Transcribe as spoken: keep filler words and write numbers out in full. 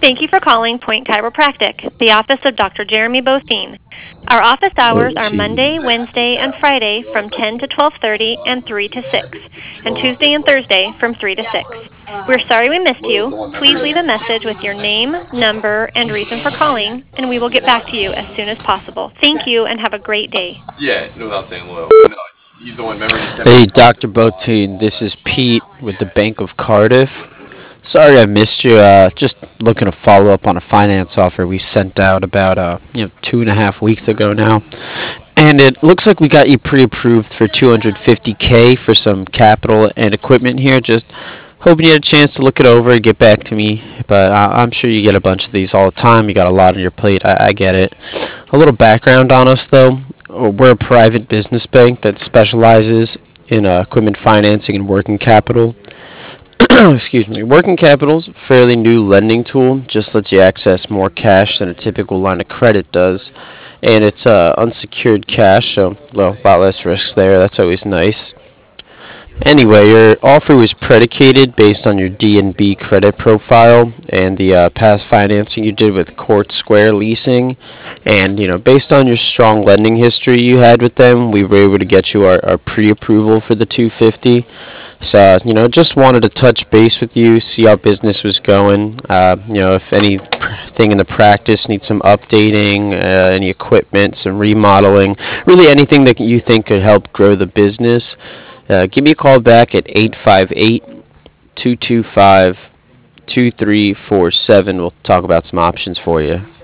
Thank you for calling Point Chiropractic, the office of Doctor Jeremy Bosine. Our office hours are Monday, Wednesday, and Friday from ten to twelve thirty and three to six, and Tuesday and Thursday from three to six. We're sorry we missed you. Please leave a message with your name, number, and reason for calling, and we will get back to you as soon as possible. Thank you, and have a great day. Yeah, without saying loyal. No, he's the one. Remember, he sent Hey, me. Doctor Botine, this is Pete with the Bank of Cardiff. Sorry I missed you. Uh, just looking to follow up on a finance offer we sent out about uh, you know two and a half weeks ago now, and it looks like we got you pre-approved for two hundred fifty k for some capital and equipment here. Just hoping you had a chance to look it over and get back to me. But I- I'm sure you get a bunch of these all the time. You got a lot on your plate. I, I get it. A little background on us, though. We're a private business bank that specializes in uh, equipment financing and working capital. Excuse me. Working capital's a fairly new lending tool. Just lets you access more cash than a typical line of credit does, and it's uh, unsecured cash, so well, a lot less risks there. That's always nice. Anyway, your offer was predicated based on your D and B credit profile and the uh, past financing you did with Court Square Leasing, and you know, based on your strong lending history you had with them, we were able to get you our, our pre-approval for the two hundred fifty. So, you know, just wanted to touch base with you, see how business was going. Uh, you know, if anything in the practice needs some updating, uh, any equipment, some remodeling, really anything that you think could help grow the business. Uh, give me a call back at eight five eight, two two five, two three four seven. We'll talk about some options for you.